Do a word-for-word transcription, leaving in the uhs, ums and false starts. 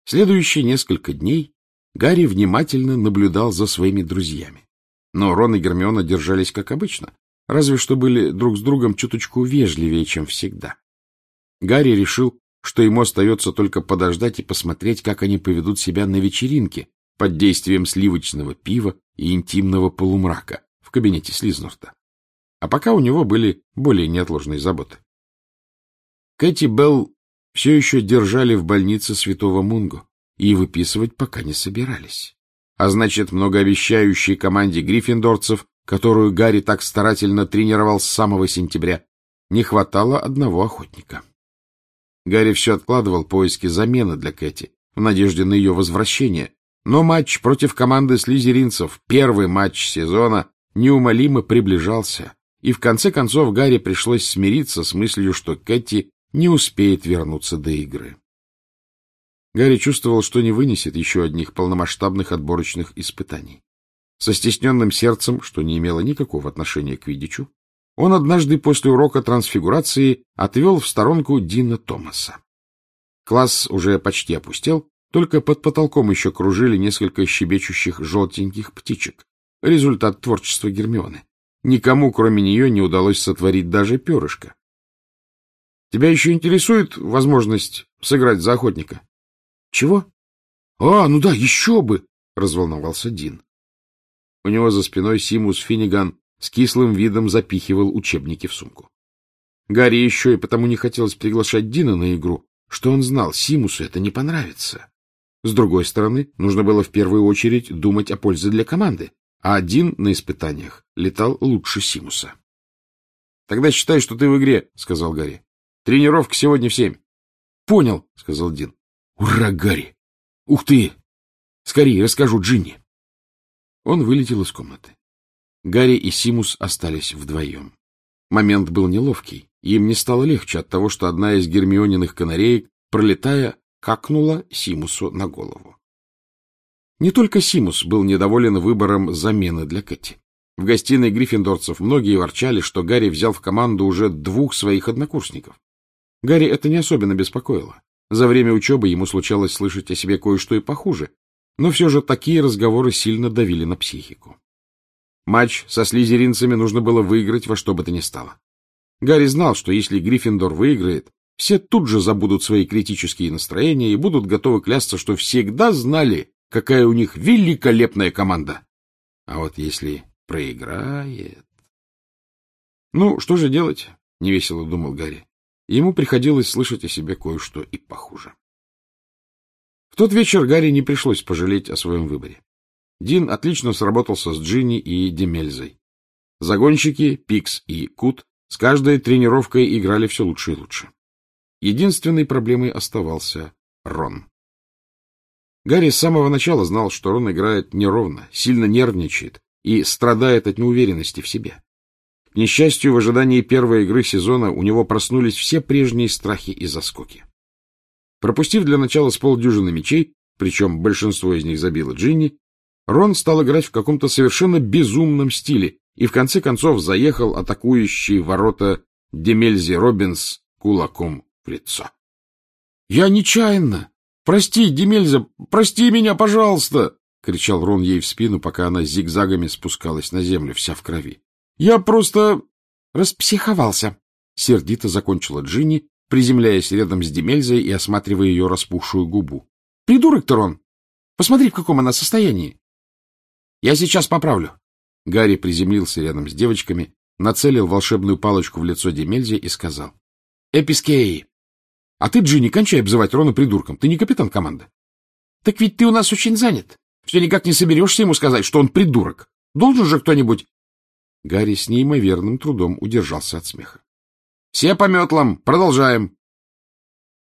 Следующие несколько дней Гарри внимательно наблюдал за своими друзьями. Но Рон и Гермиона держались как обычно, разве что были друг с другом чуточку вежливее, чем всегда. Гарри решил, что ему остается только подождать и посмотреть, как они поведут себя на вечеринке под действием сливочного пива и интимного полумрака в кабинете Слизнурта. А пока у него были более неотложные заботы. Кэти Белл все еще держали в больнице Святого Мунго и выписывать пока не собирались. А значит, многообещающей команде гриффиндорцев, которую Гарри так старательно тренировал с самого сентября, не хватало одного охотника. Гарри все откладывал поиски замены для Кэти в надежде на ее возвращение, но матч против команды слизеринцев, первый матч сезона, неумолимо приближался, и в конце концов Гарри пришлось смириться с мыслью, что Кэти не успеет вернуться до игры. Гарри чувствовал, что не вынесет еще одних полномасштабных отборочных испытаний. Со стесненным сердцем, что не имело никакого отношения к квиддичу, он однажды после урока трансфигурации отвел в сторонку Дина Томаса. Класс уже почти опустел, только под потолком еще кружили несколько щебечущих желтеньких птичек. Результат творчества Гермионы. Никому, кроме нее, не удалось сотворить даже перышко. — Тебя еще интересует возможность сыграть за охотника? — Чего? — А, ну да, еще бы! — разволновался Дин. У него за спиной Симус Финниган с кислым видом запихивал учебники в сумку. Гарри еще и потому не хотелось приглашать Дина на игру, что он знал, Симусу это не понравится. С другой стороны, нужно было в первую очередь думать о пользе для команды, а Дин на испытаниях летал лучше Симуса. — Тогда считай, что ты в игре, — сказал Гарри. — Тренировка сегодня в семь. — Понял, — сказал Дин. — Ура, Гарри! Ух ты! Скорее расскажу Джинни. Он вылетел из комнаты. Гарри и Симус остались вдвоем. Момент был неловкий, и им не стало легче от того, что одна из Гермиониных канареек, пролетая, какнула Симусу на голову. Не только Симус был недоволен выбором замены для Кэти. В гостиной гриффиндорцев многие ворчали, что Гарри взял в команду уже двух своих однокурсников. Гарри это не особенно беспокоило. За время учебы ему случалось слышать о себе кое-что и похуже, но все же такие разговоры сильно давили на психику. Матч со слизеринцами нужно было выиграть во что бы то ни стало. Гарри знал, что если Гриффиндор выиграет, все тут же забудут свои критические настроения и будут готовы клясться, что всегда знали, какая у них великолепная команда. А вот если проиграет... Ну, что же делать? — невесело думал Гарри. Ему приходилось слышать о себе кое-что и похуже. В тот вечер Гарри не пришлось пожалеть о своем выборе. Дин отлично сработался с Джинни и Демельзой. Загонщики, Пикс и Кут с каждой тренировкой играли все лучше и лучше. Единственной проблемой оставался Рон. Гарри с самого начала знал, что Рон играет неровно, сильно нервничает и страдает от неуверенности в себе. К несчастью, в ожидании первой игры сезона у него проснулись все прежние страхи и заскоки. Пропустив для начала с полдюжины мячей, причем большинство из них забила Джинни, Рон стал играть в каком-то совершенно безумном стиле и в конце концов заехал атакующий ворота Демельзи Робинс кулаком в лицо. — Я нечаянно! Прости, Демельза, прости меня, пожалуйста! — кричал Рон ей в спину, пока она зигзагами спускалась на землю, вся в крови. — Я просто... распсиховался! — сердито закончила Джинни, приземляясь рядом с Демельзой и осматривая ее распухшую губу. — Придурок-то, Рон! Посмотри, в каком она состоянии! — Я сейчас поправлю. Гарри приземлился рядом с девочками, нацелил волшебную палочку в лицо Демельзе и сказал. — Эпискей! А ты, Джинни, кончай обзывать Рона придурком. Ты не капитан команды. — Так ведь ты у нас очень занят. Все никак не соберешься ему сказать, что он придурок. Должен же кто-нибудь... Гарри с неимоверным трудом удержался от смеха. — Все по метлам. Продолжаем.